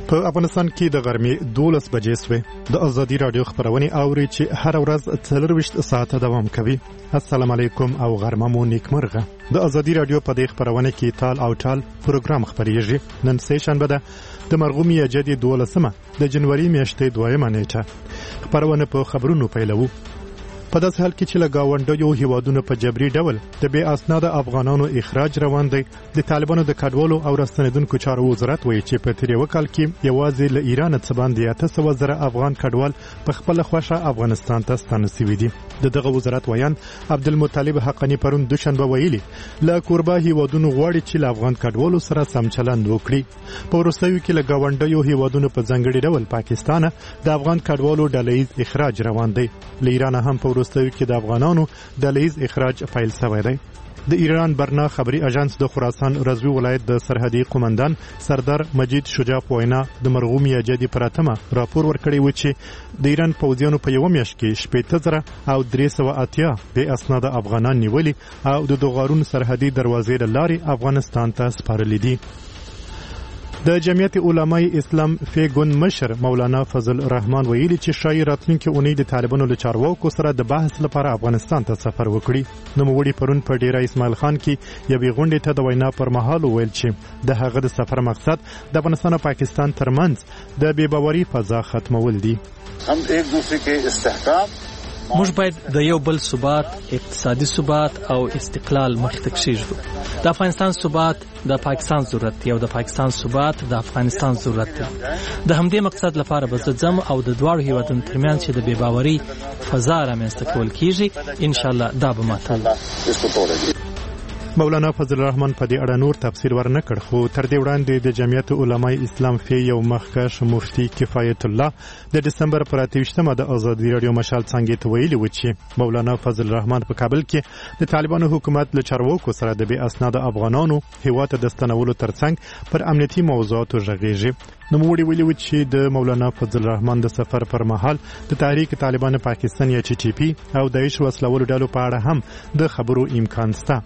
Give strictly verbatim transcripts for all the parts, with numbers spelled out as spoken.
په افغانستان کې د غرمې دولس بجې سوې د ازادي رادیو خبرونه اوري چې هر ورځ څلرويشت ساعته دوام کوي. السلام علیکم او غرمه مو نیکمرغه. د ازادي رادیو په دې خبرونه کې تال او ټال پروګرام خبريږي. نن سه شنبه ده د مرغوم یجدي دولسمه د جنوري میاشتې دویمه نیټه. خبرونه په خبرونو پیلوو. په داسې حال کې چې له گاونډیو هیوادونو په جبري ډول د بې اسناده افغانانو اخراج روان دی، د طالبانو د کډوالو او راستنیدونکو چارو وزارت وایي چې په تیر یو کال کې یوازې له ایران څخه باندې اته سوه زره افغان کډوال په خپل خوښه افغانستان ته ستانه شوي دي. د دغه وزارت ویان عبدالمطلب حقانی پرون دوشنبه ویلي له کوربه هیوادونو غواړي چې له افغان کډوالو سره سم چلند وکړي. په وروستیو کې له گاونډیو هیوادونو په ځانګړي ډول پاکستان د افغان کډوالو ډلهیز اخراج روان دی. له ایران هم په وروستیو کې د افغانانو ډلهیز اخراج پیل شوی دی. د ایران برنا خبري اژانس د خراسان رضوی ولایت د سرحدي قومندان سردار مجید شجاع په وینا د مرغوم یجدي پراتمه راپور ورکړی و چې د ایران پوځیانو په یو میاشت کې شپږ زره او درې سوه اتیا بې اسناده افغانان نیولي او د دوغارون سرحدي دروازې له لارې افغانستان ته سپارلي دي. د جمعیت علماء اسلام فیګون مشر مولانا فضل الرحمن ویلي چې شاید راتلونکي اونۍ د طالبانو له چارواکو سره د بحث لپاره افغانستان ته سفر وکړي. نوموړي پرون په ډیره اسماعیل خان کې یوې غونډې ته د وینا پر مهال وویل چې د هغه د سفر مقصد د افغانستان او پاکستان ترمنځ د بې باوري فضا ختمول دي. هم ایک دوسرے کے استحکام موږ باید د یو بل ثبات، اقتصادي ثبات او استقلال مخې ته کښېږدو. د افغانستان ثبات د پاکستان ضرورت دی او د پاکستان ثبات د افغانستان ضرورت دی. د همدې مقصد لپاره به زه ځم او د دواړو هیوادونو ترمنځ چې د بې باورۍ فضا رامنځته کول کېږي انشاءالله دا به ماتوو. مولانا فضل الرحمن په دې اړه نور تفصیل ورنکړ، خو تر دې وړاندې د جمعیت علماء اسلام فی یو مخکښ مفتی کفایت الله د دسمبر پر اتهویشتمه د ازادي رادیو مشال څنګه ته ویلي و چې مولانا فضل الرحمن په کابل کې د طالبانو حکومت له چارواکو سره د بې اسناده افغانانو هیواد ته د ستنولو ترڅنګ پر امنیتي موضوعاتو غږیږي. نوموړي ویلي و چې د مولانا فضل الرحمن د سفر پر مهال د تحریک طالبان پاکستان یا ټي ټي پی او داعش وسلوالو ډلو په اړه هم د خبرو امکان شته.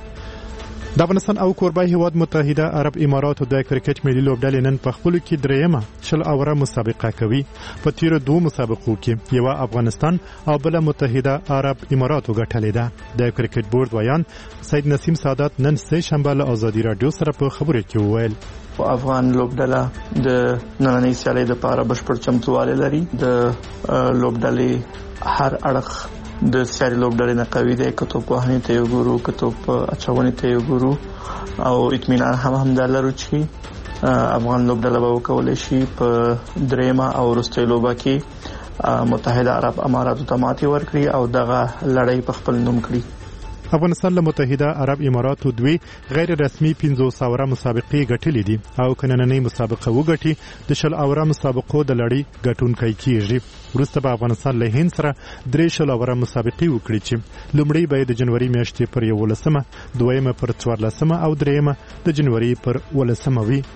د افغانستان او کوربه هیواد متحده عرب اماراتو د کرکټ ملي لوبډلې نن په خپلو کې درېیمه شل اوره مسابقه کوي. په تیرو دوه مسابقو کې یوه افغانستان او بله متحده عرب اماراتو ګټلې ده. د کرکټ بورډ ویان سید نسیم سادات نن سه شنبه له ازادي رادیو سره په خبرو کې وویل افغان لوبډله د نننۍ سیالۍ لپاره بشپړ چمتووالی لري. د لوبډلې هر اړخ د سیالۍ لوبډلې نه قوي دی، که توپوهنې ته یې وګورو، که توپ اچونې ته یې وګورو او اطمینان هم همدا لرو چې افغان لوبډله به وکولی شي په درېیمه او وروستۍ لوبه کې متحده عرب اماراتو ته ماتې ورکړي او دغه لړۍ په خپل نوم کړي. افغانستان له متحده عرب اماراتو دوی غیر رسمي پنځوس اوره مسابقې ګټلې دي او که نننۍ مسابقه وګټي د شل اوره مسابقو د لړۍ ګټونکی کیږي. وروسته به افغانستان له هند سره درې شل اوره مسابقې وکړي چې لومړی به د جنوري میاشتې پر یولسمه، دویمه پر څوارلسمه او دریمه د جنوري پر ولسمه وي.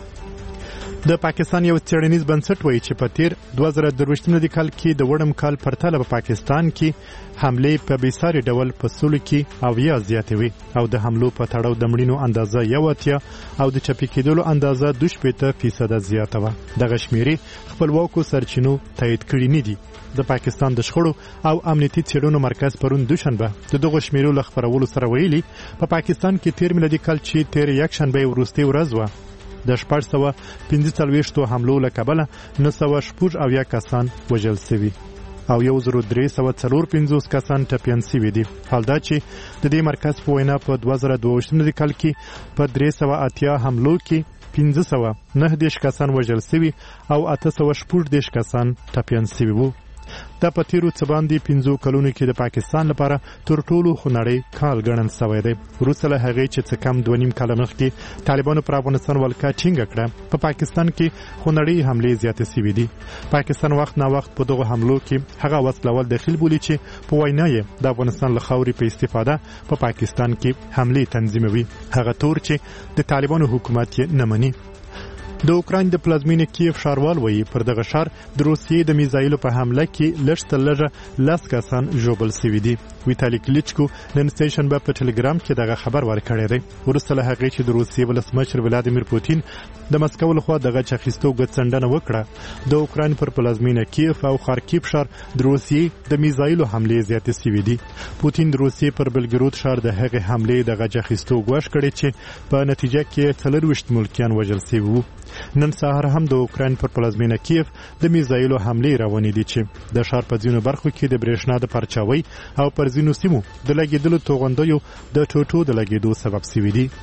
د پاکستان یو څېړنیز بنسټ وایي چې په تیر دوه زره درویشتم کال کې د وړم کال پرتله په پاکستان کې حملې په بېساري ډول په سلو کې اویا زیاتې وي او د حملو په تړاو د مړینو اندازه یو اتیا او د چپي کېدلو اندازه دوه شپېته فیصده زیاته وه. دغه شمېرې خپلواکو سرچینو تایید کړي نه دي. د پاکستان د شخړو او امنیتي څېړنو مرکز پرون دوشنبه د دغو شمېرو له خپرولو سره ویلي په پاکستان کې تیر میلادي کال چې تیر یکشنبه وروستۍ ورځ وه د شپږ سوه پنځه څلوېښتو حملو له کبله نهه سوه شپږ اویا کسان وژل شوي او یو زر درې سوه څلور پنځوس کسان ټپیان شوي دي. حال دا چې د دې مرکز په وینا په دوه زره دوه ویشتم کال کې په درې سوه اتیا حملو کې پنځه سوه نهه دېرش کسان وژل شوي او اته سوه شپږ دېرش کسان ټپیان شوي وو. دا په تیرو څه باندې پنځو کلونو کې د پاکستان لپاره تر ټولو خونړی کال ګڼل شوی دی. وروسته له هغې چې څه کم دوه نیم کاله مخکې طالبانو پر افغانستان ولکه ټینګه کړه، په پاکستان کې خونړۍ حملې زیاتې شوي دي. پاکستان وخت نا وخت په دغو حملو کې هغه وسلوال دخیل بولي چې په وینا یې د افغانستان له خاورې په استفاده په پاکستان کې حملې تنظیموي، هغه تور چې د طالبانو حکومت یې نه مني. د اوکراین د پلازمینې کیف ښاروال وایي پر دغه ښار د روسیې د میزایلو په حمله کې لږ تر لږه لس کسان ژوبل شوي دي. ویتالي کلیچکو نن سټیشن په ټلګرام کې دغه خبر ورکړی دی. وروسته له هغې چې د روسیې ولسمشر ولادیمیر پوتین د مسکو لخوا دغه چاخیستو ګڅنډنه وکړه، د اوکراین پر پلازمینه کیف او خارکیف ښار د روسیې د میزایلو حملې زیاتې شوي دي. پوتین د روسیې پر بلګرود ښار د هغې حملې دغه چاخیستو ګواښ کړی چې په نتیجه کې څلرویشت ملکیان وژل شوي وو. نن سهار هم د اوکراین پر پلازمینه کیف د میزایلو حملې روانې دي چې د ښار په ځینو برخو کې د برېښنا د پرچاوۍ او پر ځینو سیمو د لګېدلو توغندیو د ټوټو د لګېدو سبب شوي دي.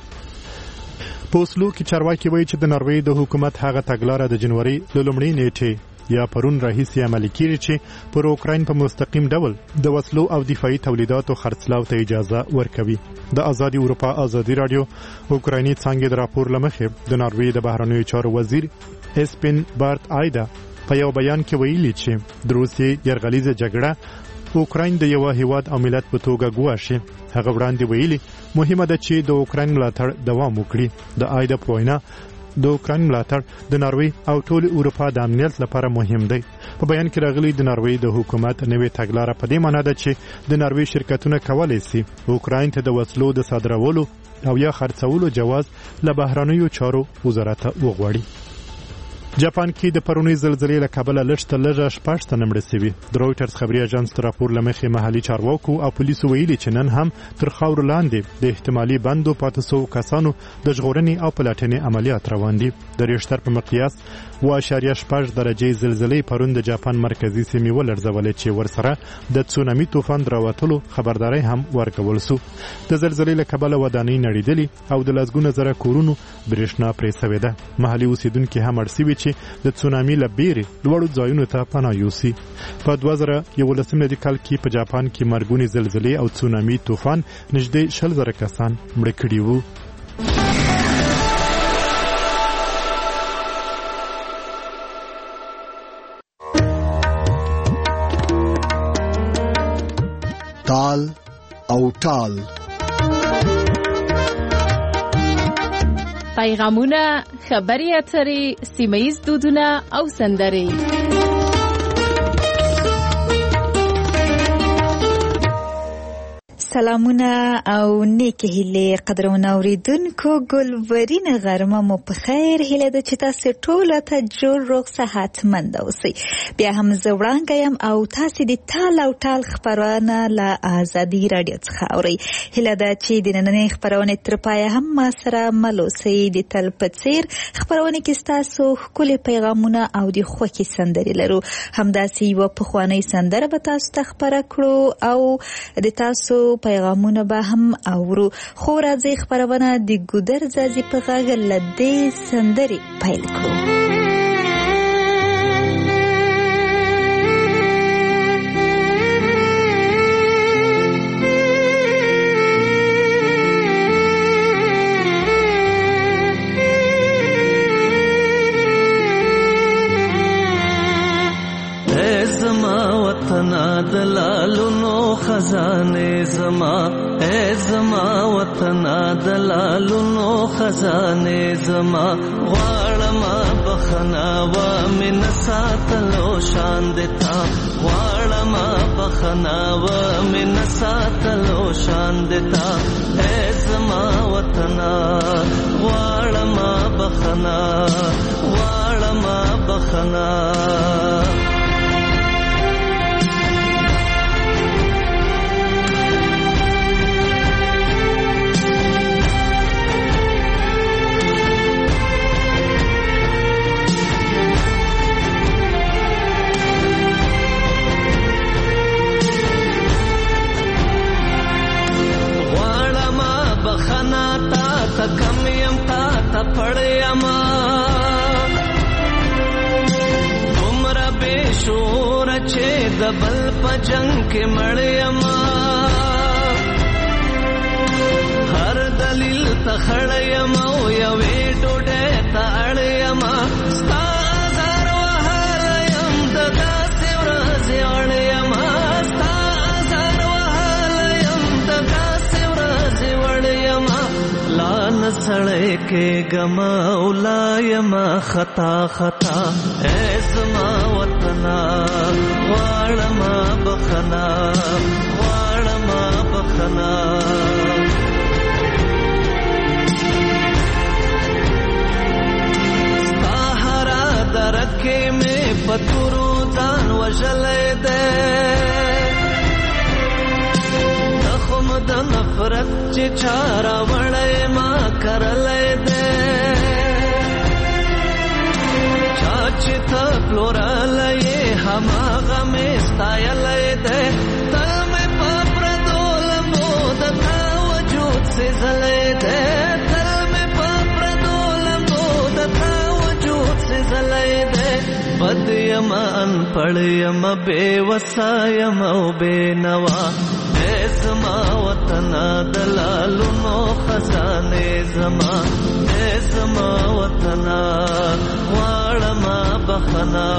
په اوسلو کې چارواکي وایي چې د ناروې د حکومت هغه تګلاره د جنوري له لومړۍ نیټې یا پرون راهیسې عملي کیږي چې پر اوکراین په مستقیم ډول د وسلو او دفاعي تولیداتو خرڅلاو ته اجازه ورکوي. د آزادي اروپا آزادي رادیو اوکرایني څانګې د راپور لمخې د ناروې د بهرنیو چارو وزیر اسپین بارت آیدا په یو بیان کې ویلي چې د روسیې یرغلیزه جګړه اوکراین د یو هیواد او ملت په توګه ګواښي. هغه وړاندې ویلي مهمه ده چې د اوکراین ملاتړ دوام وکړي. د آیدا په وینا د اوکراین ملاتړ د ناروې او ټول اروپا د امنیت لپاره مهم دی. په بیان کې راغلي د ناروې د حکومت نوې تګلاره په دې معنی ده چې د ناروې شرکتونه کولی شي اوکراین ته د وسلو د صادرولو او یا خرڅولو جواز له بهرنیو چارو وزارت وغواړي. جاپان کې د پرونی زلزلې له کبله لږ تر لږه شپږ تنه مړه شوي. د رویټرز خبري اژانس تر راپور له مخې محلي چارواکو او پولیسو ویلي چې نن هم تر خاورو لاندې د احتمالي بندو پاتې شوو کسانو د ژغورنې او پلټنې عملیات روان دي. د ریشتر په مقیاس اوه اعشاریه شپږ درجې زلزلې پرون د جاپان مرکزي سیمې ولړزولې چې ورسره د تسونامي طوفان راوتلو خبرداري هم ورکول شو. د زلزلې له کبله ودانۍ نړېدلې او د لسګونه زره کورونو برېښنا پرې شوې ده. محلي اوسیدونکي هم اړ شوي چې د تسونامي له بیرې لوړو ځایونو ته پناه یوسي. په دوه زره یولسم کال کې په جاپان کې مرګونې زلزلې او تسونامي طوفان نږدې شل زره کسان مړه کړي وو. تال او ټال پیغامونه، خبري اترې، سیمه‌ییز دودونه او سندرې. سلامونه او نیک هیله قدرونه اوریدونکو، ګلورین غرمه مو په خیر. هیله ده چې تاسو ټول ته جوړ روغ صحتمند اوسئ. بیا هم زه وړاندې یم او تاسو د تال او ټال خبرونه له آزادي رادیو څخه اورئ. هیله ده چې د نننۍ خبرونې تر پایه هم ما سره مل اوسئ. د تل په څیر خبرونه کې ستاسو ښکلي پیغامونه او د خوښۍ سندرې لرو. همداسې یوه پخوانۍ سندره به تاسو ته خپره کړو او د تاسو پیغامونه به هم اورو. خو راځئ خبرونه د ګودر ځاځي په غږ له دې سندرې پیل کړو. دلالونو خزانه زما اے زما وطن دلالونو خزانه زما غواړم بخنا و من ساتلو شان دتا غواړم بخنا و من ساتلو شان دتا اے زما وطن غواړم بخنا غواړم بخنا کم یم تا تا پړیما عمر به شور چې د بل په جنگ کې مړیما هر دلیل ته خړیما او یوې ډوډۍ ته اړیما ستا زار وهر یم د داسې ورځې اړیما ستا زار وهر یم د داسې ورځې وړیما لان سړی کې ګما اولایم خطا خطا اے زما وطنا غواړم بخنا غواړم بخنا ستاهرا درکې مې پتورو ځان وژلې ده تخم د نفرت چې چارا وړې ما کرلې ده چې ته پلورلې هماغه مې ستایلې ده تل مې په پردول مود تا وجود سېزلې ده تل مې په پردول مود تا وجود سېزلې ده بد یم انپړ یم بے وسا یم او بے نوا زما وطن دلالو نو خزانه زما زما وطن غواړم بخنا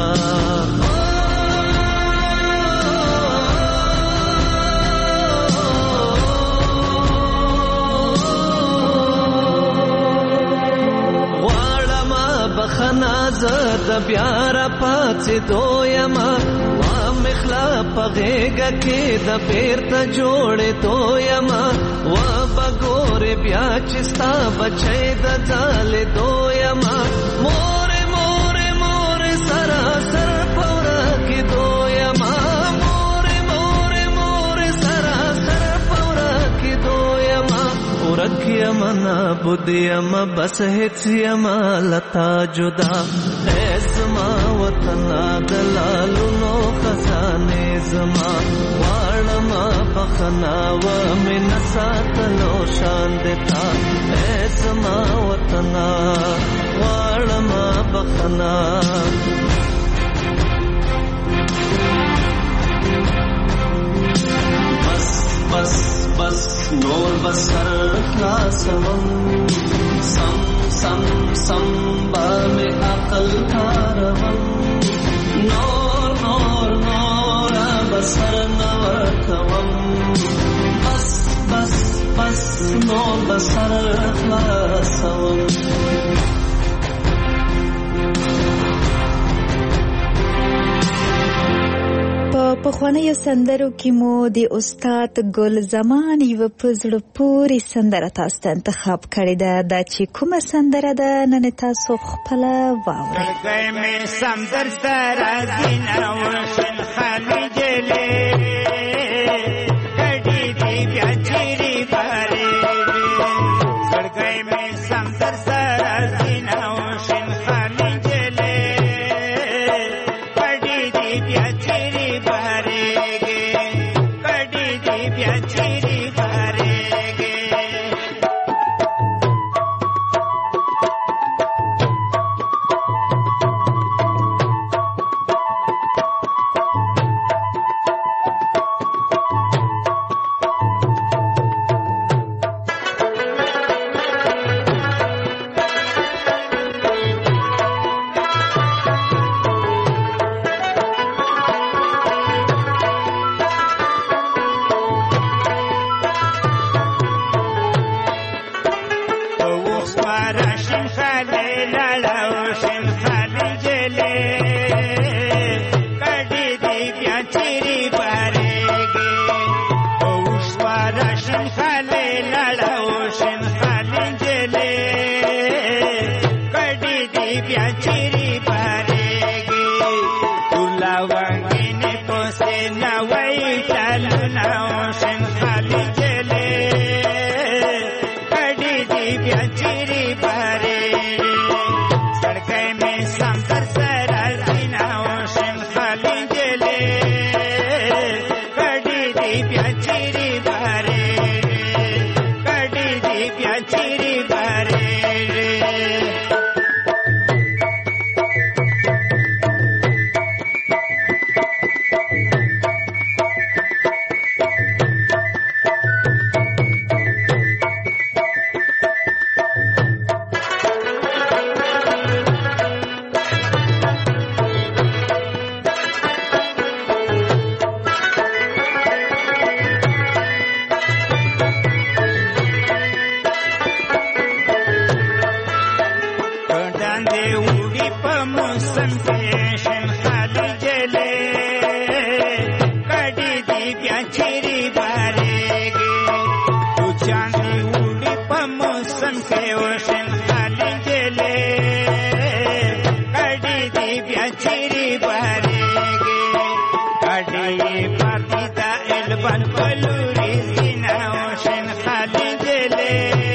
غواړم بخنا زد بیا را پاتې دویما مخلا پغېګه کې د بیرته جوړې دویما و بګورې بیا چې ستا بچی د ځالې دویما مورې مورې مورې سراسر په ورکې دویما مورې مورې مورې سراسر په ورکې دویما ورک یم نابود یم بس هېڅ یم لتا جدا اے زما وطن دلالو نو خزانه زما غواړم بخنا و من ساتلو شان دتا اے زما وطن غواړم بخنا بس بس بس نور بسر خلاصوم سم سم سم با میں عقل کاروم نور نور نور بسر نور کوم بس بس بس نور بسر خلاصوم په خوانیو سندرو کې مو د استاد ګل زمان یو پزړه پوری سندره تاسو ته انتخاب کړې ده دا چې کومه سندره ده نن تاسو خپل واورئ ګل مې سندر ستاره زینا وشن خالي جلې کډې دې بیا چیرې بارې ګل مې سندر ستاره زینا وشن خالي جلې کډې دې بیا چیرې چاندی وړي په موسم کې وشن خالي جلې کډي دی بیا چیرې بارېږي کډي پاتې دا البن پلوري سینا وشن خالي جلې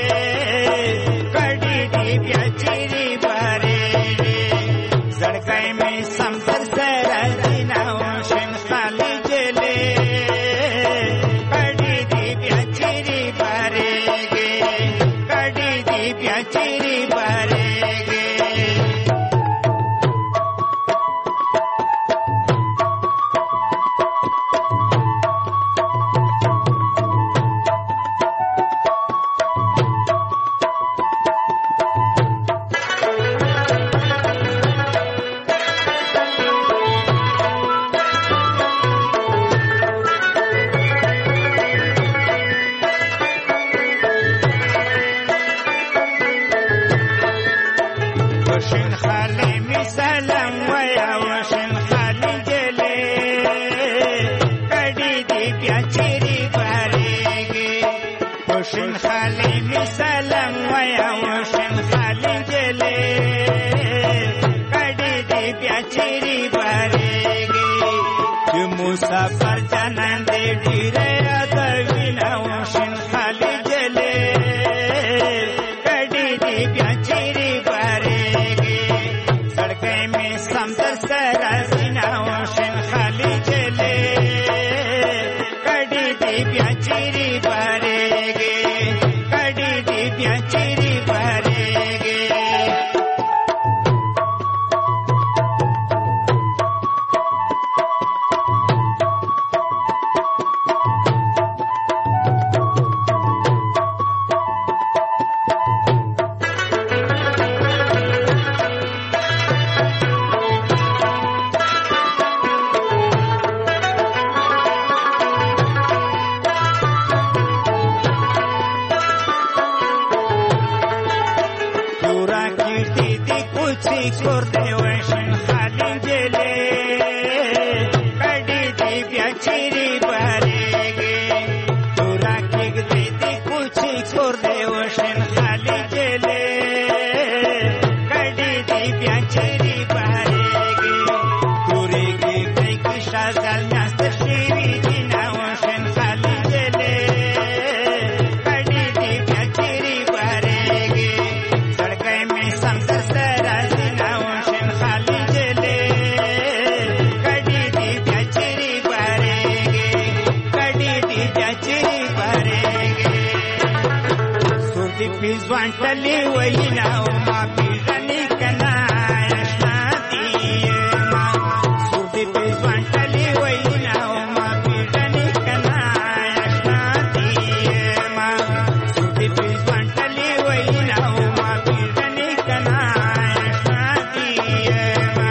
کډي دی بیا چیرې بارېږي زړګی مې سم تر سره سینا وشن خالي جلې کډي دی بیا چیرې بارېږي کډي دی بیا چیرې بارېږي وشن خالي می سلام ویا وشن خالي جلې کډي دی بیا چیرې بارېږي وشن خالي می سلام ویا وشن خالي جلې کډي دی بیا چیرې بارېږي چې مسافر جانان دې ډېرې یادوینه وشن خالي جلې کډي دی بیا چیرې بارېږي زړګی مې سم در سره سینا وشن خالي جلې کډي دی بیا چیرې بارېږي کډي دی بیا چیرې بارېږي پورا کیږي دی کوچی کور دی وشن خالي جلې کډي دی بیا چیرې بارېږي پورا کیږي دی کوچی کور دی وشن خالي جلې کډي دی بیا چیرې بارېږي پورې کیږي کی شازل ناست شيوي دی نا وشن خالي جلې کډي دی بیا چیرې بارېږي زړګی مې سم تر سره سینا وشن خالي جلې کډي دی بیا چیرې بارېږي کډي دی بیا چیرې بارېږي سور دې پیزوان تلې وینا او ما پیژنې کنه اشنا دي ما سور دې پیزوان تلې وینا او ما پیژنې کنه اشنا دي ما سور دې پیزوان تلې وینا او ما پیژنې کنه اشنا دي ما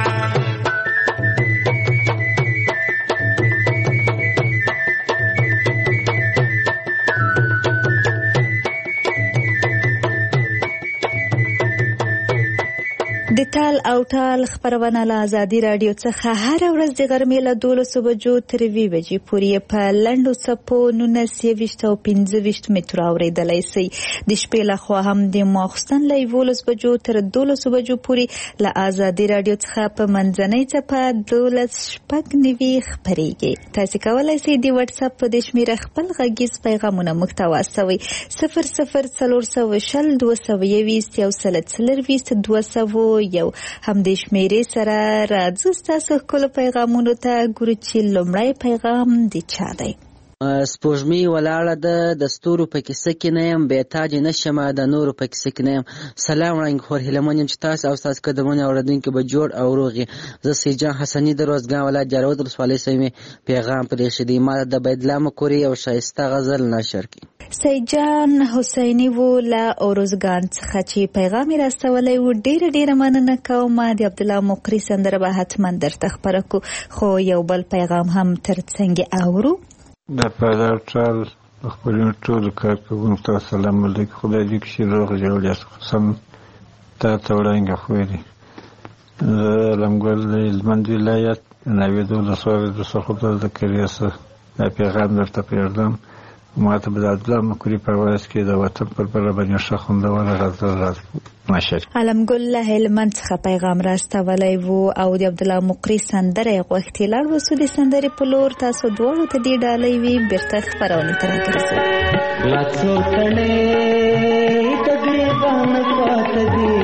د تال او ټال خبرونه له ازادي رادیو څخه هر ورځ د غرمې له دولسو بجو تر اووه بجې پورې په لنډو څپو نولس یویشت او پنځه ویشت مترو اورېدلی شئ. د شپې لخوا هم د ماخوستن له یولس بجو تر دولسو بجو پورې له ازادي رادیو څخه په منځنۍ څپه دولس شپږ نوي خپرېږي. تاسې کولی شئ د وټس اپ په دې شمېره خپل غږیز پیغامونه موږ ته واستوئ. صفر صفر څلور سوه شل دوه سوه یویشت یو سل څلرویشت دوه سوه یو هم د شمیرې سره راځو ستاسو ښکلو پیغامونو ته. ګورو چې لومړی پیغام د چا دی. سپوږمۍ ولاړه ده د ستورو په کیسه کې نه یم بېتاجې نه شمه د نورو په کیسه کې نه یم. سلام وړاندې خور هیلهمن یم چې تاسو او ستاسو قدمونه اورېدونکي به جوړ او روغ یې. زه سیدجان حسني د روزګان ولایت جارود ولسوالۍ سیمې پیغام پرېښی دی. ما د بیدلا مکورې یو ښایسته غزل نشر کړي. سیدجان حسیني و له اروزګان څخه چې پیغام یې راستولی و ډېره ډېره مننه کوم. د عبدالله مقري سندره به حتما درته خپره کړو خو یو بل پیغام هم تر څنګ اورو. د پادار ټال خپلو ټولو کارکوونکو ته سلام علیکم. خدای دې کښې روغ جوړ یاست. سم تا ته وړاندې خو دی. زه لمګل د هلمند ولایت ناوې دولس ولسوالۍ د خدای د کریاسه دا پیغام درته پرېږدم. ما ته د عبدالله مکوري په وایس کې د وطن پر بل باندې ښه خوندور غزل راز نشر علمګل له هلمند څخه پیغام راستولی وو او د عبدالله مکوري سندره غوښتي لاړ وسو د سندرې په لور تاسو دواړو ته دې ډالۍ وي بیرته خپرونې ته راګرځو لاسو تڼې تقریبا پات دي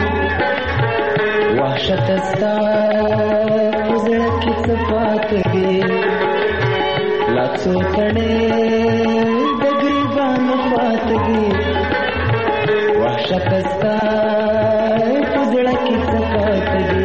وحشت ستا زړه کې څه پات دي لاسو تڼې تقریبا پات دي وحشت ستا زړه کې څه پات دي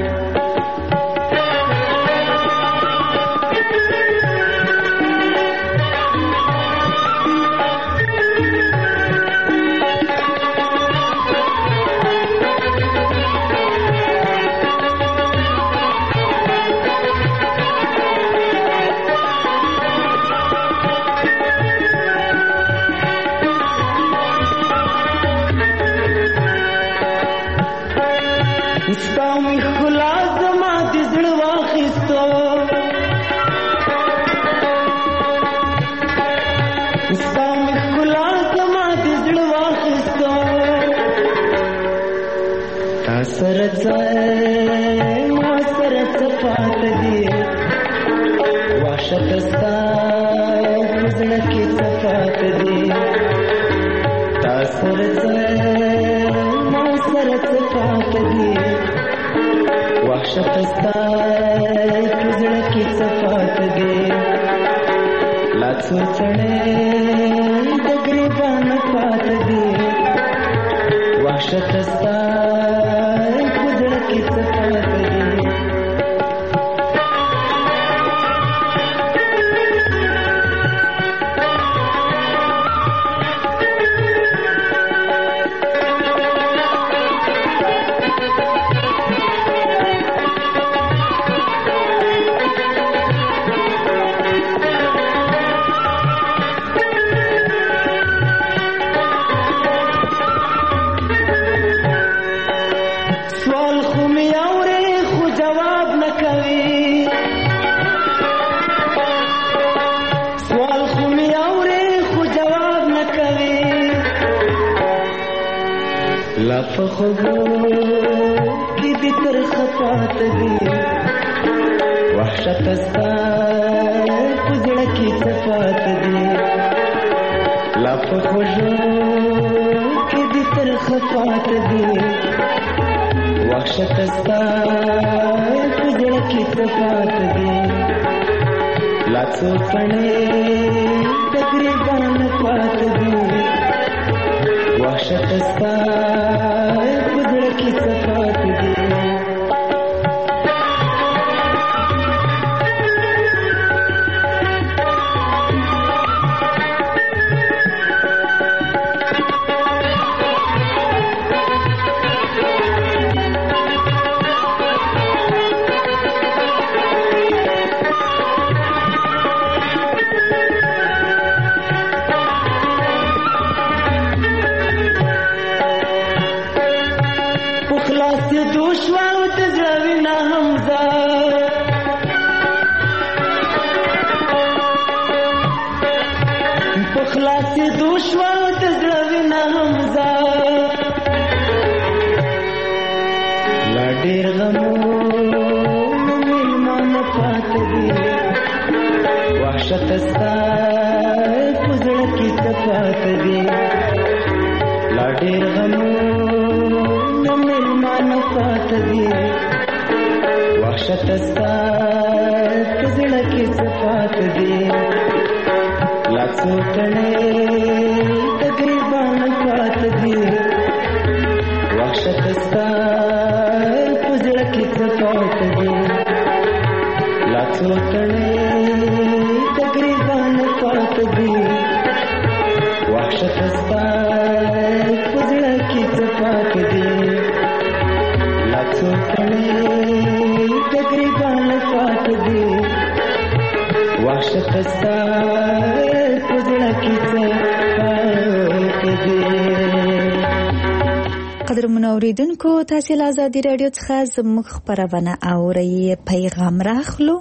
قدرمن اوریدونکو تاسو له آزادي رادیو څخه زموږ خبرونه اورئ. پیغام راخلو.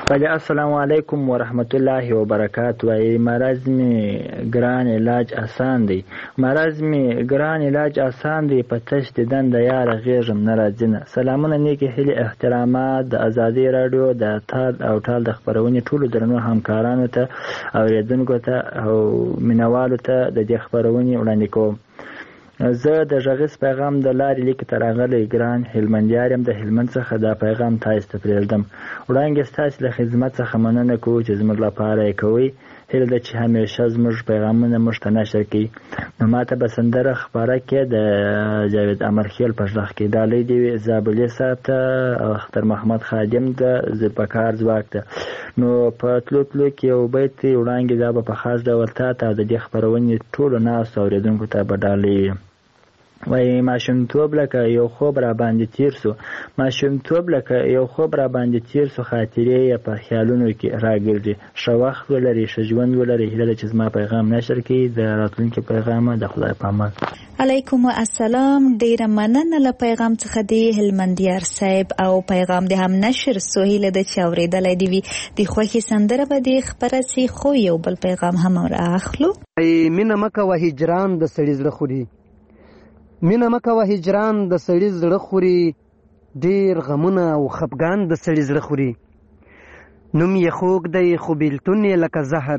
بله السلام علیکم و رحمت الله و برکات. و مرض می گران علاج آسان دی، مرض می گران علاج آسان دی، په تش دیدن د یار غیږم نه راځي نه. سلامونه نیکې هیلې احترامات د ازادي راډیو د تال او ټال د خپرونې ټولو درنو همکارانو ته اوریدونکو ته او مینوالو ته د دې خپرونې وړاندې کوم. زه د غږیز پیغام د لارې لیک ته راغلی ګران هلمندیار یم، د هلمند څخه دا پیغام تاسو ته پرېږدم. وړاندې ستاسو له خدمت څخه مننه کوو چې زموږ لپاره یې کوئ. هیله ده چې همیشه زموږ پیغامونه موږ ته نشر کړي. نو ماته به سندره خپاره کې د جاوید امرخیل په غږ کې ډالۍ دې وي زابلي صاحب ته او اختر محمد خادم ته ذوالفقار ځواک ته. نو په تلو تلو کې یو بیت وړاندې دا به په خاص ډول تا ته د دې خپرونې ټولو ناستو اورېدونکو ته به ډالۍ وي. وایي ماشومتوب لکه یو خوب را باندې تیر سو، ماشومتوب لکه یو خوب را باندې تیر سو، خاطرې یې په خیالونو کې راګرځي. ښه وخت ولري، ښه ژوند ولري. هیله ده چې زما پیغام نشر کړي. د راتلونکي پیغام د خدای په امان. علیکم السلام. ډیره مننه له پیغام څخه دی هلمندیار صاحب او پیغام دې هم نشر سو. هیله ده چې اورېدلی دې وي. د خوښې سندره به دې خپره سي، خو یو بل پیغام هم رااخلو. مینه مه کوه هجران د سړي زړه خوري، مینه مه کوه هجران د سړي زړه خوري، ډېر غمونه او خفګان د سړي زړه خوري. نوم یې خوږ دی خو بیلتون یې لکه زهر،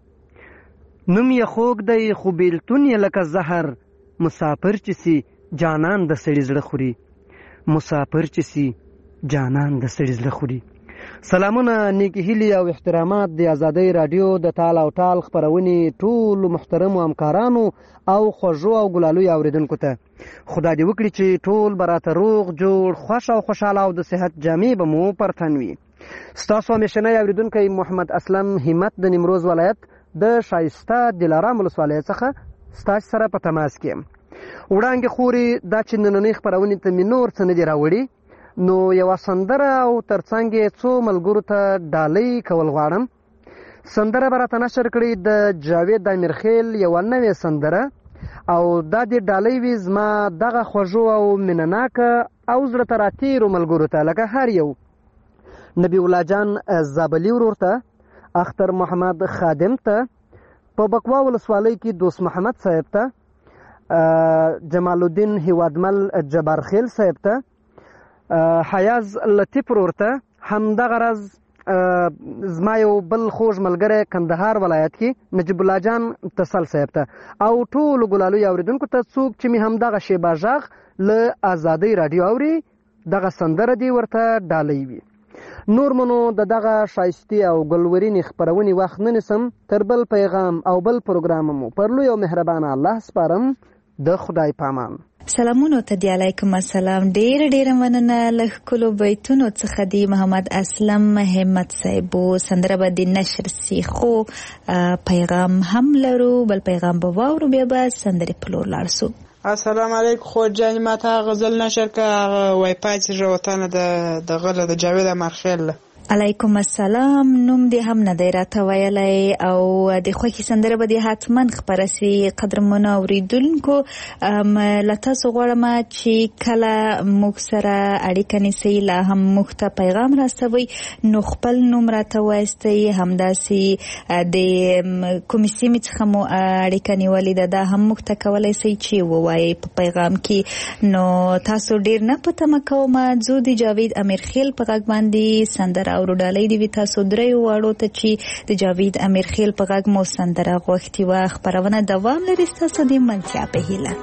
نوم یې خوږ دی خو بیلتون یې لکه زهر. مسافر چې سي جانان د سړي زړه خوري، مسافر چې سي جانان د سړي زړه خوري. سلامونه نیکی هیلې او احترامات د ازادۍ راډیو د تال او ټال خپرونې ټولو محترمو همکارانو او خوږو او ګلالویو اوریدونکو ته. خدای دې وکړي چې ټول به راته روغ جوړ خوښ او خوشحاله او د صحت جامې به مو پر تن وي. ستاسو همیشنی اوریدونکی محمد اسلم همت د نیمروز ولایت د شایسته دلارام ولسوالۍ څخه ستاسو سره په تماس کې یم. وړاندې خورې دا چې نننۍ خپرونې ته مې نور څه نه دي راوړي، نو یوه سندره او ترڅنګ یې څو ملګرو ته ډالۍ کول غواړم. سندره به راته نشر کړي د جاوید امیرخیل یوه نوې سندره، او دا دې ډالۍ وي زما دغه خوږو او مینهناکه او زړه ته راتېرو ملګرو ته، لکه هر یو نبی الله جان زابلي ورور ته، اختر محمد خادم ته، په بکوا ولسوالۍ کې دوست محمد صاحب ته، جمال الدین هیوادمل جبار خیل صاحب ته، حیاز لطیف ورور ته، همدغه راز زما یو بل خوږ ملګری کندهار ولایت کې نجیب الله جان تسل صاحب ته، او ټولو ګلالویو اوریدونکو ته څوک چې مې همدغه شیبه غږ له ازادۍ راډیو اوري، دغه سندره دې ورته ډالۍ وي. نور منو د دغه ښایستې او ګلورینې خپرونې وخت نه نیسم. تر بل پیغام او بل پروګرام مو پر لوی او مهربانه الله سپارم. د خدای پامان. سلامونو ته دی. علیکم السلام. ډیر ډیر مننه. له ښکلو بیتونو څخه دی محمد اسلم همت صاحب. سندره به د نشر سي، خو پیغام هم لرو. بل پیغام به واورو، بیا به سندرې په لور لاړ سو. السلام علیکم. خو جان ماته غزل نشر کا وای پاتې روتانه د دغه د جاوید امرخیل. علیکم السلام. نوم دې هم نه دی راته ویلی او د خوښې سندره به دې حتما خپره سي. قدرمنو اوریدونکو، له تاسو غواړم چې کله موږ سره اړیکه نیسئ، لا هم موږ ته پیغام راستوئ، نو خپل نوم راته وایستئ، همداسې د کومې سیمې څخه مو اړیکه نیولې ده دا هم موږ ته کولی سئ چې ووایئ په پیغام کې. نو تاسو ډیر نه په تمه کومه، ځو د جاوید امیرخیل په غږ باندې سندره او ډالۍ دی وي تاسو دریو واړو ته چې د جاوید امیرخیل په غږ مو سندره غوښتې وه. خپرونه دوام لري ستاسو د منتیا په هیله.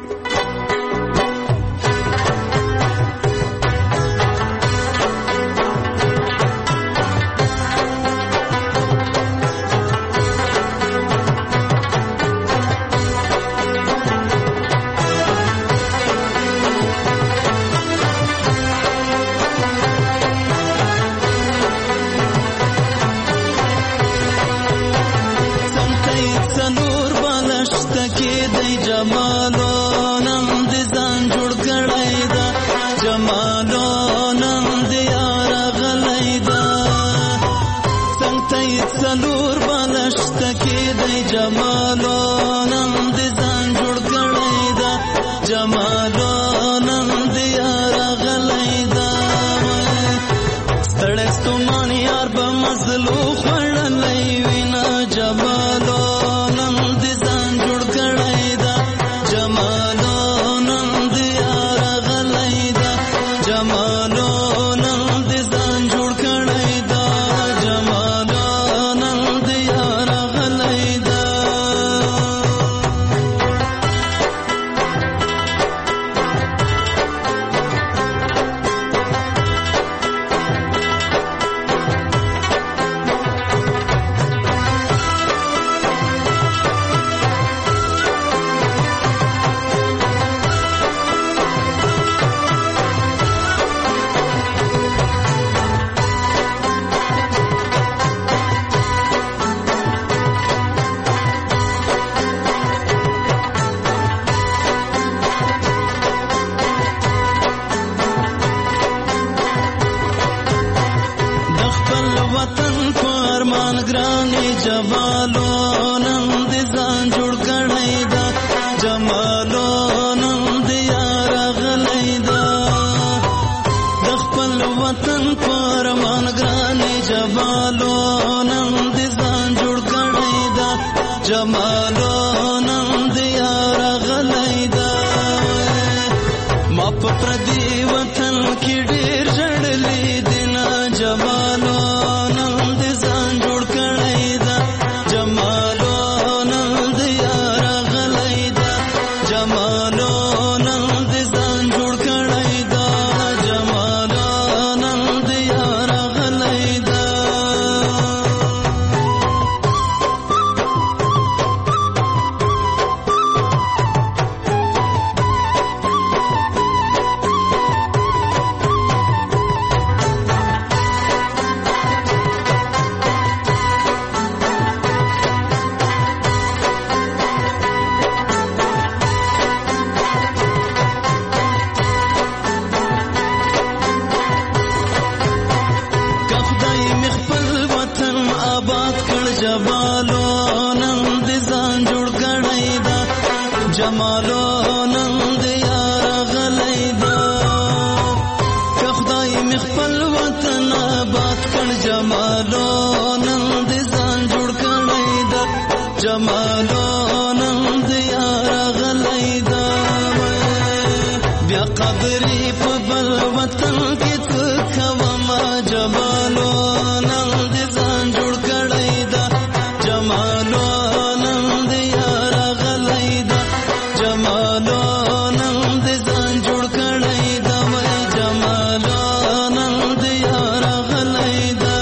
جمالو نن د یار غلی دا د خپل وطن پرمان ګرانې جمالو نن د ځان جوړ کړی دا جمالو نن د یار غلی دا ما په پردي وطن کې ډېر ژړلې دي نه جمالو نن د ځان جوړ کړی دا جمالو نن د یار غلی دا جمالو نن د ځان جوړ کړی دا جمالو نن د یار غلی دا جمالو نن د ځان جوړ کړی دا جمالو نن د یار غلی دا که خدای مې خپل وطن آباد کړ جمالو نن د ځان جوړ کړی دا جمالو نن د یار غلی دا بیا قبرې په بل وطن کې څه کوم جمالو نن د ځان جوړ کړی دا جمالو نن د یار غلی دا جمالو نن د ځان جوړ کړی دا جمالو نن د یار غلی دا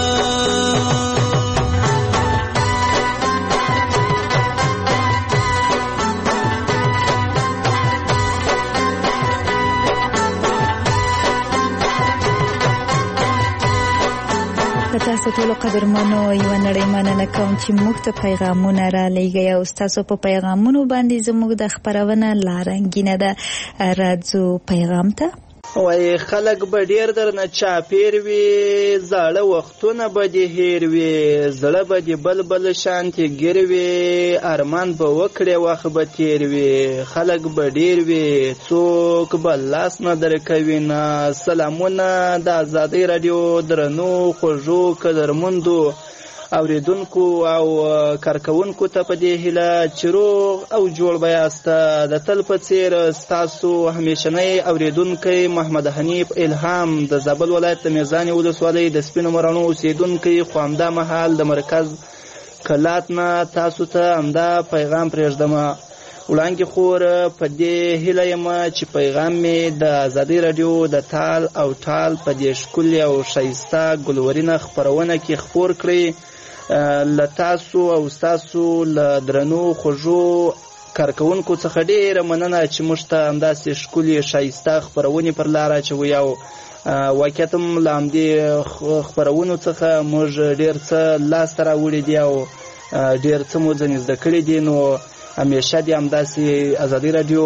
تاسو ټول قدرمنو یو نړۍ مننه کوم چې موږ ته پیغامونه را لېږئ او تاسو په پیغامونو باندې زموږ د خبرونه لارنګینه ده راځو پیغام ته وای خلک به ډیر درنه چاپیر وي زاړه وختونه به دې هیر وي زړه به دې بل بل شانتې ګیر وي ارمان به وکړې وخت به تیر وي خلک به ډیر وي څوک به لاس نه درکوي نه سلامونه د ازادۍ راډیو درنو خوږو قدرمندو اوریدونکو او کارکونکو ته په دې هیله چې روغ او جوړ به یاسته د تل په څیر ستاسو همیشنی اوریدونکی محمد حنیف الهام د زابل ولایت د میزانې ولسوالۍ د سپینو مراڼو اوسیدونکی خو همدا مهال د مرکز کلات نه تاسو ته همدا پیغام پرېږدمه وړاندې خور په دې هیله یم چې پیغام مې د ازادۍ راډیو د تال او ټال په دې ښکلې او ښایسته ګلورینه خپرونه کې خپور کړئ له تاسو او ستاسو له درنو خوږو کارکونکو څخه ډېره مننه چې موږ ته همداسې ښکلې ښایسته خپرونې پر لاره اچوئ او واقعیت هم له همدې خپرونو څخه موږ ډېر څه لاسته راوړي دي او ډېر څه مو ځینې زده کړي دي نو همیشه دې همداسې ازادۍ راډیو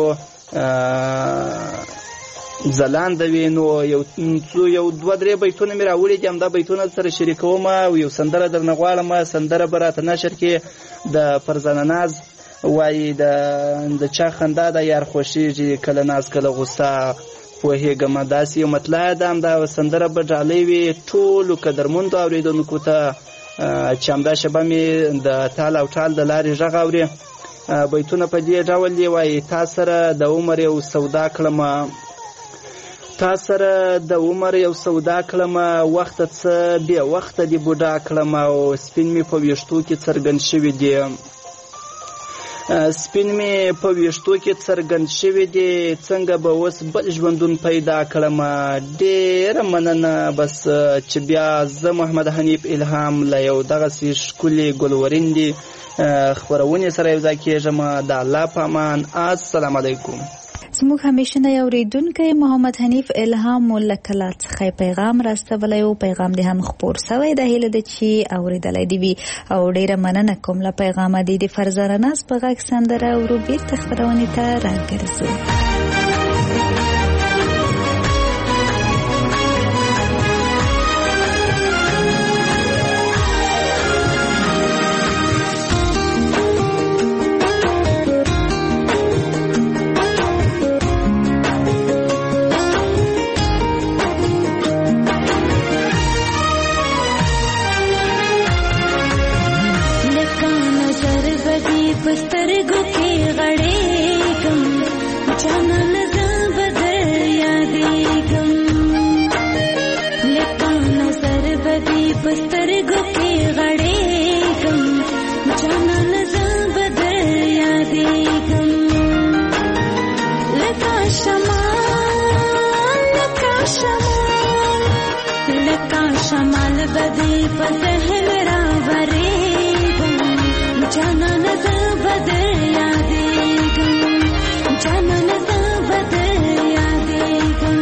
ځلانده وي نو یو یو دوه درې بیتونه مې راوړي دي همدا بیتونه سره شریکوم او یو سندره درنه غواړم سندره به راته نشر کې د فرزانه ناز وایي د چا خندا د یار خوښېږي کله ناز کله غوسه پوهېږم داسې یو مطلع ده همدا سندره به ډالۍ وي ټولو قدرمندو اورېدونکو ته چې همدا شبه مې د تال او ټال د لارې غږ اوري بیتونه په دې ډول دی وایي تا سره د عمر یو سودا کړمه تا سره د عمر یو سودا کړمه وخته څه بې وخته دې بوډا کړمه او سپین مې په ویښتو کې څرګند شوي دي سپین مې په ویښتو کې څرګند شوي دي څنګه به اوس بل ژوندون پیدا کړمه ډېره مننه بس چې بیا زه محمد حنیف الهام له یو دغسې ښکلې ګلورندې خپرونې سره یو ځای کېږم د الله په امان السلام علیکم زموږ همیشنی اوریدونکی محمد حنیف الهام له کلات څخه پیغام راستولی او پیغام دې هم خپور سوی د هیله ده چې اوریدلی دې وي او ډیره مننه کوم له پیغامه دې د فرزانه ناز په غږ سندره ورو بیرته خپرونې ته راګرځو بدی په ذهن راورېږم جانانه زه به در یادېږم جانانه زه به در یادېږم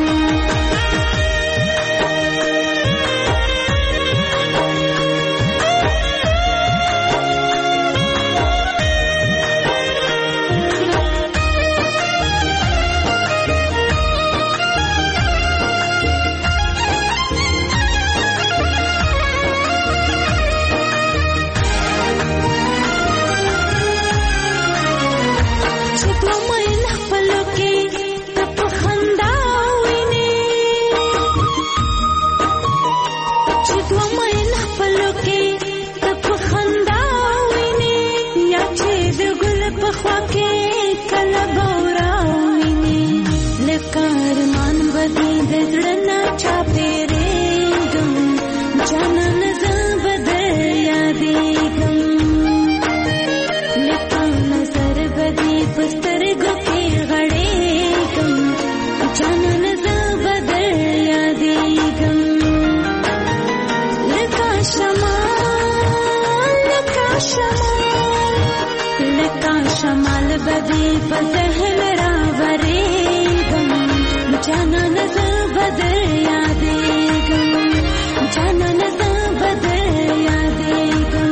شمال بدی په ذهن راورېږم جانانه زه به در یادېږم جانانه زه به در یادېږم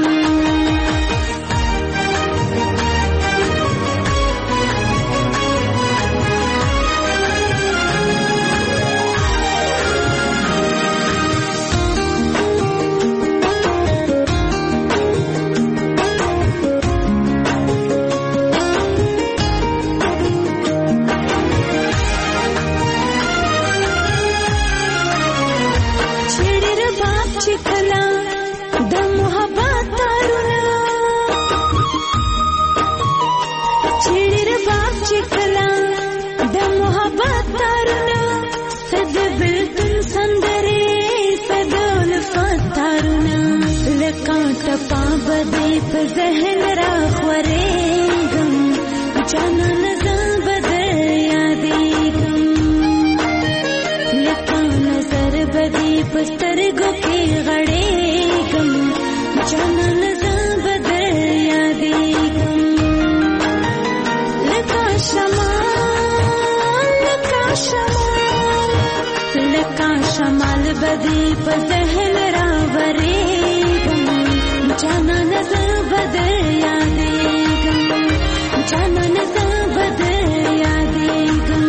په ذهن راخورېږم جانانه زه به در یادېږم لکه نظر به دې په سترګو کې غړېږم جانانه زه به در یادېږم لکه شمال لکه شمال لکه شمال به دې په ذهن راورېږم جانانه زه به در یادېږم جانانه زه به در یادېږم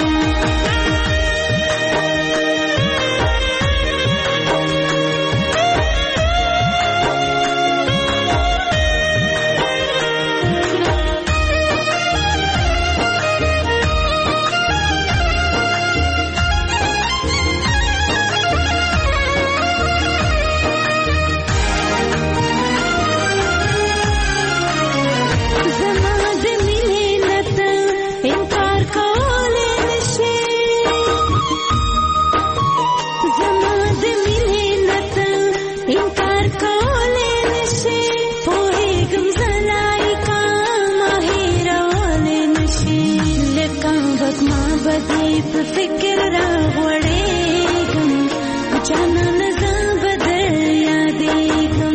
په فکر راغوړېږم جانانه زه به در یادېږم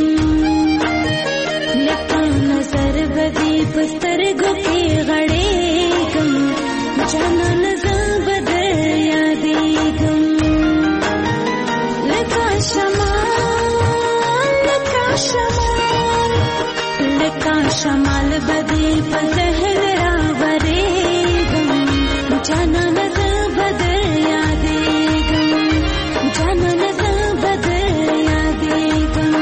لکه نظر به دې په سترګو کې غړېږم جانانه زه به در یادېږم لکه شمال لکه شمال لکه شمال به دې په ذهن راورېږم جانانه زه به در یادېږم جانانه زه به در یادېږم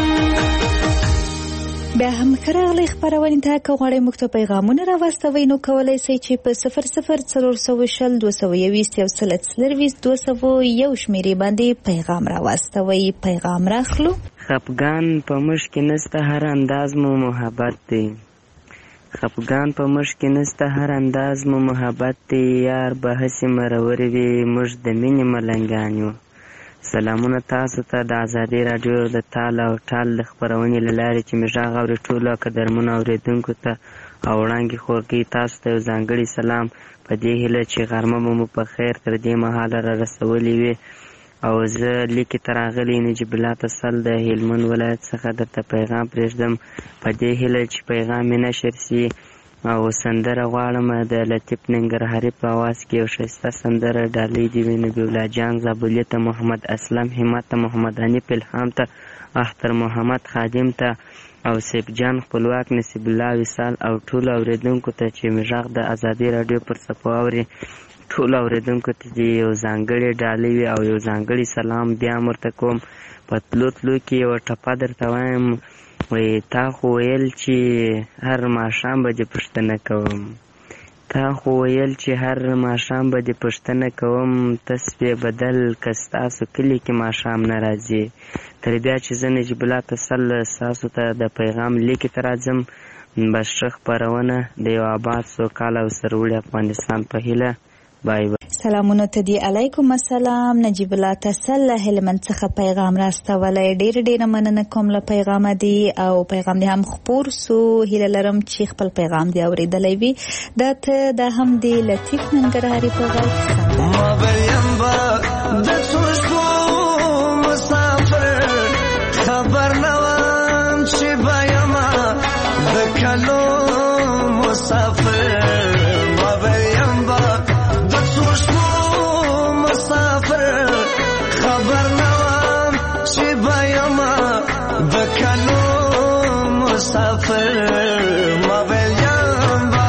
بیا هم ښه راغلی خپرونې ته که غواړئ موږ ته پیغامونه راواستوئ نو کولی شئ چې په صفر صفر څلور سوه شل دوه سوه یوویشت یو سل څلرویشت دوه سوه یو شمېرې باندې پیغام راواستوئ. پیغام راخلو. خفګان په موږ کې نسته هر انداز مو محبت دی خفګان په موږ کې نسته هر انداز مو محبت دی یار به هسې مرور وي موږ د مینې ملنګان یو. سلامونه تاسو ته د ازادي راډیو د تال او ټال د خپرونې له لارې چې مې غږ اوري ټولو قدرمنو اورېدونکو ته او وړاندې خوږې تاسو ته یو ځانګړی سلام په دې هیله چې غرمه به مو په خیر تر دې مهاله را رسولې وي او زه لیکې ته راغلی نجیب الله تسل د هلمند ولایت څخه درته پیغام پرېږدم په دې هیله چې پیغام مې نشر سي او سندره غواړم د لطیف ننګرهاري په اواز کې یو ښایسته سندره ډالۍ دې وي نبي الله جان زابلي ته محمد اسلم همت ته محمد حنیف الهام ته اختر محمد خادم ته او سیف جان خپلواک نصیب الله وصال او ټولو اورېدونکو ته چې مې غږ د ازادي راډیو پر څپو اوري ټولو اورېدونکو ته دې یو ځانګړې ډالۍ وي او یو ځانګړی سلام بیا هم ورته کوم. په تلو تلو کې یوه ټپه درته وایم وایي تا خو ویل چې هر ماښام به دې پوښتنه کوم تا خو ویل چې هر ماښام به دې پوښتنه کوم ته سوې بدل که ستاسو کلي کې ماښام نه راځي. تر بیا چې زه نجیب الله تسل ستاسو ته د پیغام لیکې ته راځم بس ښه خپرونه د یو آباد سوکاله او سرلوړي افغانستان په هیله. بای بای. سلامونه ته دی علیکم السلام. نجیب الله تسل هلمند څخه پیغام راستولی. ډیر ډیر مننه کوم له پیغام دی او پیغام دی هم خپور سو. هیله لرم چې خپل پیغام دی اوریدلی وي. دا ته دا هم دی لطیف ننګرهاري په غږ خبر نوام چې بیما د کلو مسافر ما ویم با د څوشمو مسافر خبر نوام چې بیما د کلو مسافر ما ویم با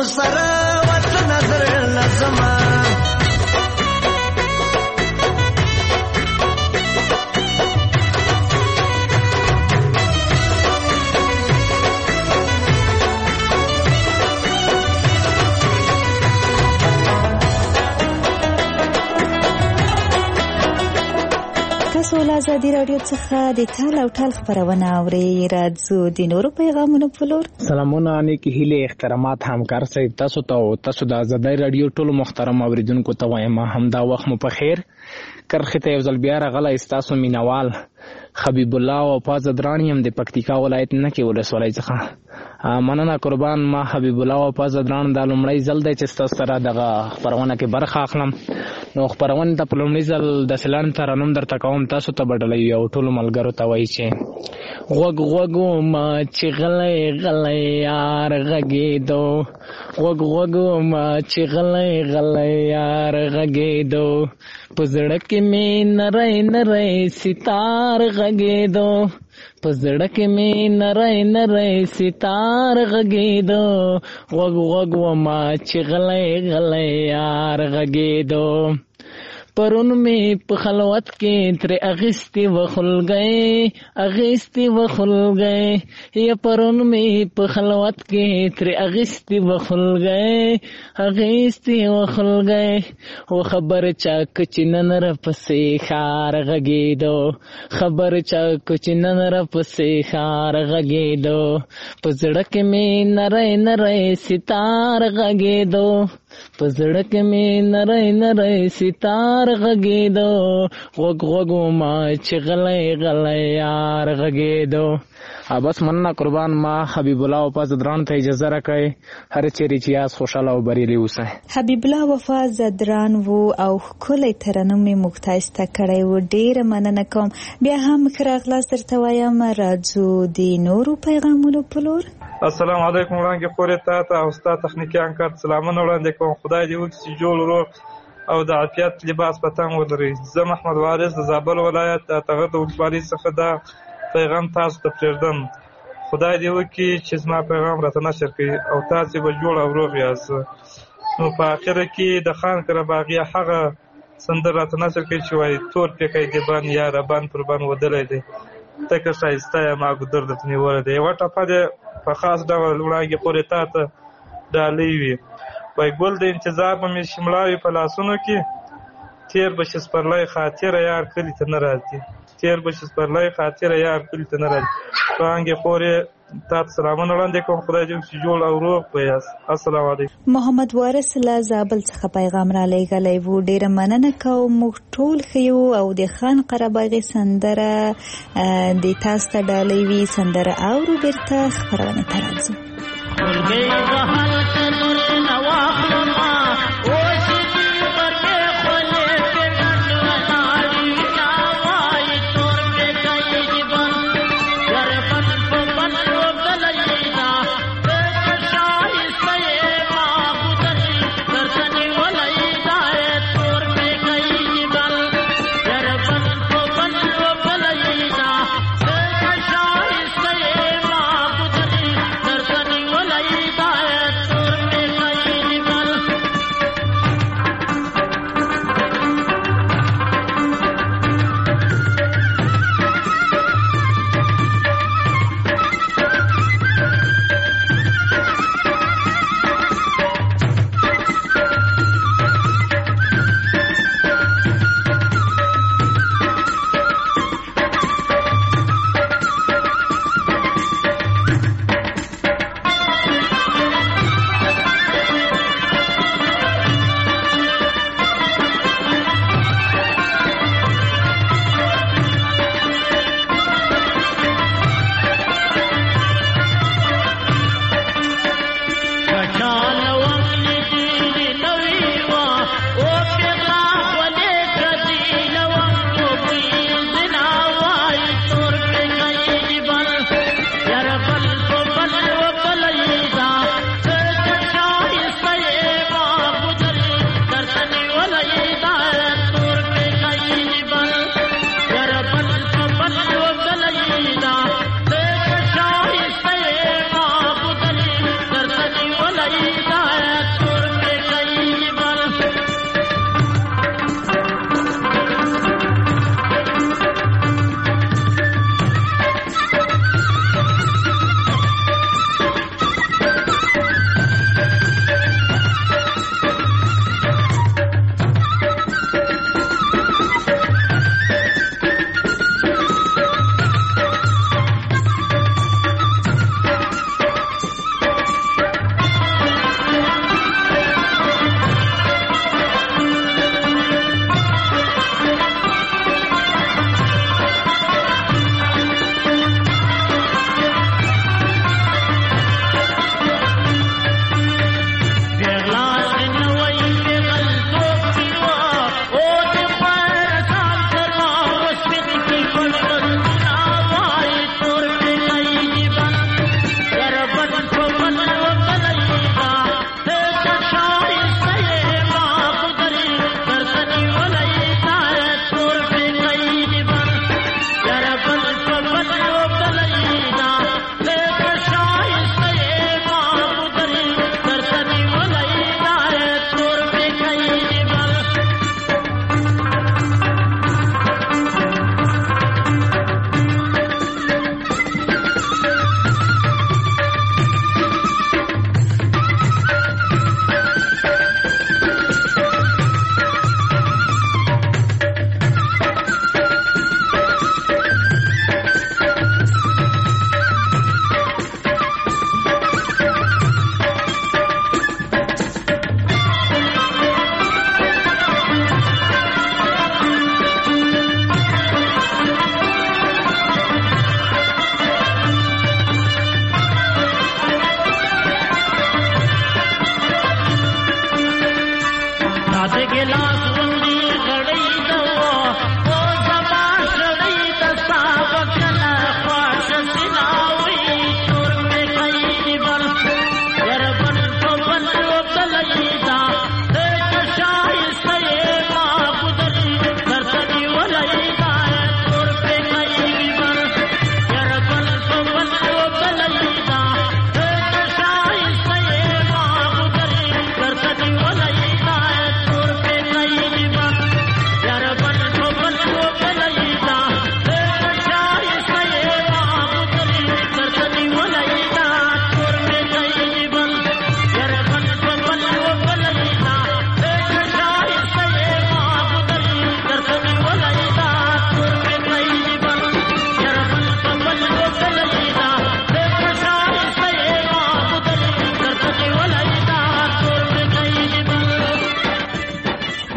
موږ سره وطن نظر لزما تاسو له ازادي راډیو څخه د تال او ټال خبرونه اورئ. راځو د نورو پیغامونو په لور. سلامونه، نیکی هیله، احترامات همکار صاحب، تاسو ته او تاسو د ازادي راډیو ټولو محترم اوریدونکو ته وایم همدا وخت مو په خیر. کرخه ته یو ځل بیا راغلی ستاسو مینوال حبیب الله او پاز درانی هم د پکتیکا ولایت نه کې ولسوالۍ څخه مننه قربان. ما حبیب الله او پاز دران د لومړی ځل دی چې تاسو سره دغه خبرونه کې برخه اخلم. نو خبرونه ته په لومړي ځل د سلان ترانم درته کوم، تاسو ته بدلوي او ټول ملګرو ته وایي چې غوږ غوږ ما چې غلې غلې یار غږېدو، غوږ غوږ ما چې غلې غلې یار غږېدو، په زړه کې مې نری نری ستار غږېدو، په زړه کې مې نری نری ستار غږېدو، غوږ غوږ ما چې غلې غلې یار غږېدو، پرون مې په خلوت کې تر اغستی و خلګې اغستی و خلګې یا پرون مې په خلوت کې تر اغستی و خلګې اغستی و خلګې و خبر چا کچنن را پسې خار غږېدو، خبر چا کچنن را پسې خار غږېدو، په زړه کې مې نری نری ستار غږېدو، په زړه کې مې نری نری ستار غږېدو، غوږ غوږ ما چې غلی غلی یار غږېدو. بس مننه قربان. ما حبیب الله وفا زدران ته اجازه راکړئ، هر چیرې چې یاست خوشحاله او بریالي اوسئ. حبیب الله وفا زدران وو او ښکلی ترنم یې موږ ته کړی و، ډېره مننه کوم. بیا هم ښه راغلاست درته وایم. راځو د نورو پیغامونو په لور. السلام علیکم وړاندې خورې تا ته او ستا تخنیکي انکار سلامونه وړاندې کوم. خدای دې وکړي چې جوړ روغ او د عافیت لباس په تن ولري. زه محمد وارث د زابل ولایت د اتغر د ولسوالۍ څخه دا پیغام تاسو ته پرېږدم. خدای دې وکړي چې زما پیغام راته نشر کړي او تاسې به جوړ او روغ یاست. نو په اخره کې د خان قرهباغي هغه سندره راته نشر کړي چې وایي تور پیکی د بن یا ربان پر بن ودلی دی، ته که ښایسته یې ما ګودر درته نیولی دی. یوه ټپه دې په خاص ډول وړاندې پورې تا ته ډالۍ وي. وای ګل د انتظار به مې شملاوي په لاسونو کې، تیر به شي سپرلی خاطره یار کلي ته نه راځي، تیر به شي سپرلی خاطره یار کلي ته نه راځي. وړاندې پورې تا ته سلامونه وړاندې کوم. خدای دې وکړي جوړ او روغ به یاست. السلام علیکم. محمد وارث له زابل څخه پیغام را لیږلی و، ډېره مننه کوم. موږ ټول ښه یو او د خان قرهباغي سندره د تاسو ته ډالۍ وي. سندره اورو، بیرته خپرونې ته راځو.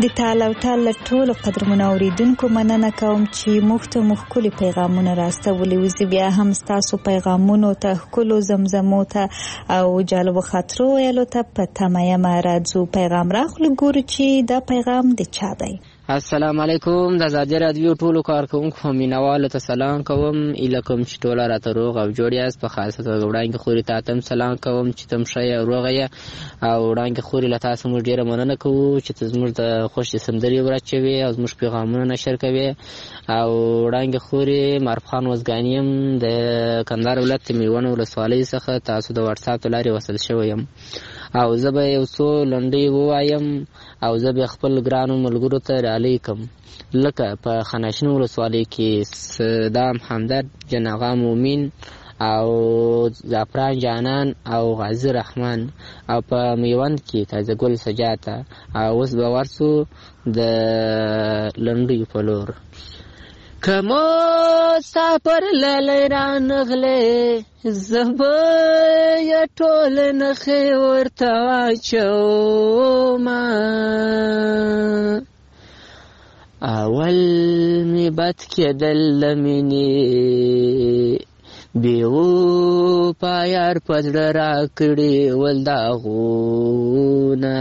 د تال او تال ټولو قدرمنو اوریدونکو مننه کوم چې موږ ته مو ښکلي پیغامونه راستولي وو. زه بیا هم ستاسو پیغامونو ته ښکلو زمزمو ته او جالبو خاطرو ویلو ته په تمه یم. راځو پیغام راخلو، ګورو چې دا پیغام د چا دی. السلام علیکم. د ازادي رادیو ټولو کارکوونکو مینوالو ته سلام کوم. ایله کوم چې ټوله راته روغ او جوړ یاست. په خاصه توګه وړانګې خوري ته تم سلام کوم چې تم ښه یې او روغه یې. او وړانګې خوري له تاسو موږ ډېره مننه کوو چې ته زموږ د خوښې سندرې ورچوې او زموږ پیغامونه نشر کوې. او وړانګې خوري معرف خان وزګاني یم د کندهار ولایت میوند ولسوالۍ څخه تاسو د واتساپ له لارې وصل شوی یم. او زه به یو څو لنډۍ ووایم او زه به خپل ګرانو ملګرو ته ډالۍ کم. لکه په خاناشین ولسوالۍ کې صدام همدرد، جناغا مومین او زعفران جانان او غازی رحمان، او په میوند کې تازه ګل سجاته. او اوس به ورسو د لنډیو په لور. که مسافر لالی را نغلی زه به یې ټولې نښې ورته واچومه. اول مې بد کېدل له مینې بېوفا یار په زړه راکړي ول داغونه.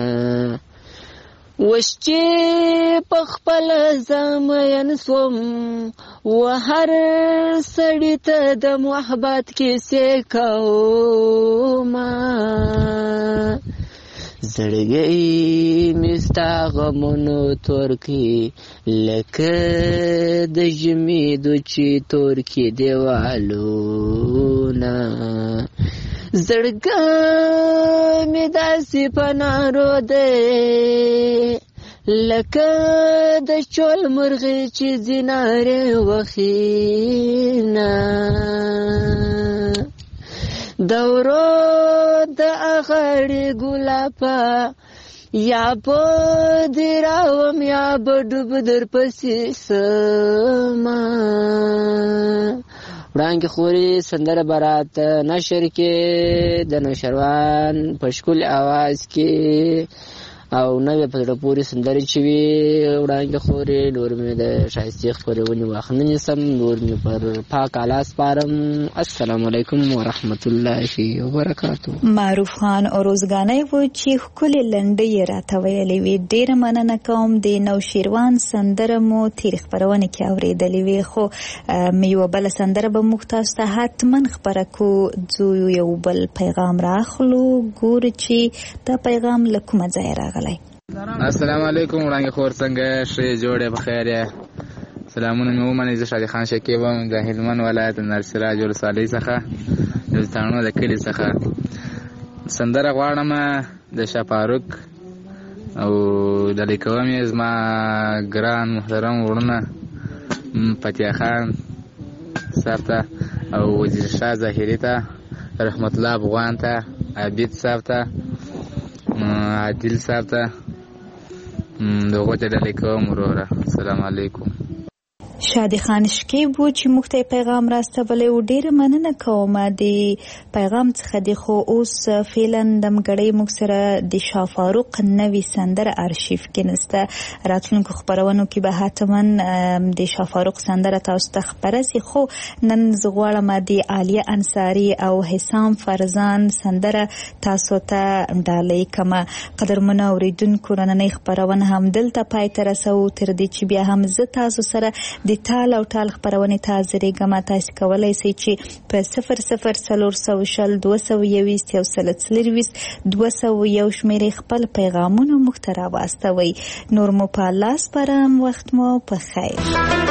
اوس چې په خپله زه مین سوم و هر سړي ته د محبت کیسې کومه. زړګی مې ستا غمونو تور کړي لکه د ژمي دوچې تور کړي دیوالونه. زړګی مې داسې په نارو دی لکه د چول مرغې چې زینارې وخینه. د ورو د اغړې ګلابه یا به دې راوم یا به ډوب در پسې سمه. وړانګې خوري سندره برات نشر کې د نوشروان په ښکلي اواز کې او نوې په زړه پورې سندرې چې وي وړانګې خوري. نور مې د ښایستې خپرونې وخت نه نیسم، نور مې پر پاک اعلی سپارم. السلام علیکم ورحمت الله وبرکاتو. معروف خان اوروزګانی و چې ښکلې لنډۍ یې راته ویلې وې. ډېره مننه کوم. د نوشیروان سندره مو تېرې خپرونې کې اورېدلې وې، خو یوه بله سندره به موږ تاسو ته حتما خپره کړو. ځو یو بل پیغام راخلو، ګورو چې دا پیغام له کومه ځایه راغلی. السلام علیکم وړانګې خور، څنګه ښه جوړ یې په خیر یې؟ سلامونه مې ومنئ. زه شادي خان شکیب یم د هلمند ولایت نرسراج ولسوالۍ څخه د تاڼو د کلي څخه. سندره غواړم د شاه فاروق او ډالۍ کوم یې زما ګران محترم وروڼه فتح خان صاحب ته او وزیر شاه ظاهري ته، رحمت الله افغان ته، عابد صاحب ته، عادل صاحب ته، دغو ته ډالۍ کوم وروره. السلام علیکم. شادي خان شکیب و چې موږ ته پیغام راستولی و. ډېره مننه کوم د پیغام څخه. دی خو اوس فعلا دمګړۍ موږ سره د شاه فاروق نوې سندره ارشیف کې نسته. راتلونکو خپرونو کې به حتما د شاه فاروق سندره تاسو ته خپره سي، خو نن زه غواړم د عالیه انصاري او حسام فرزان سندره تاسو ته ډالۍ کړم. قدرمنو اوریدونکو، نننۍ خپرونه هم دلته پای ته رسوو. تر دې چې بیا هم زه تاسو سره د تال او ټال خپرونې ته حاضرېږم. تاسو کولی شئ چې په صفر صفر څلور سوه شل دوه سوه یویشت یو سل څلرویشت دوه سوه یو شمېرې خپل پیغامونه موږ ته راواستوئ. نور مو په الله سپارم. وخت مو په خیر.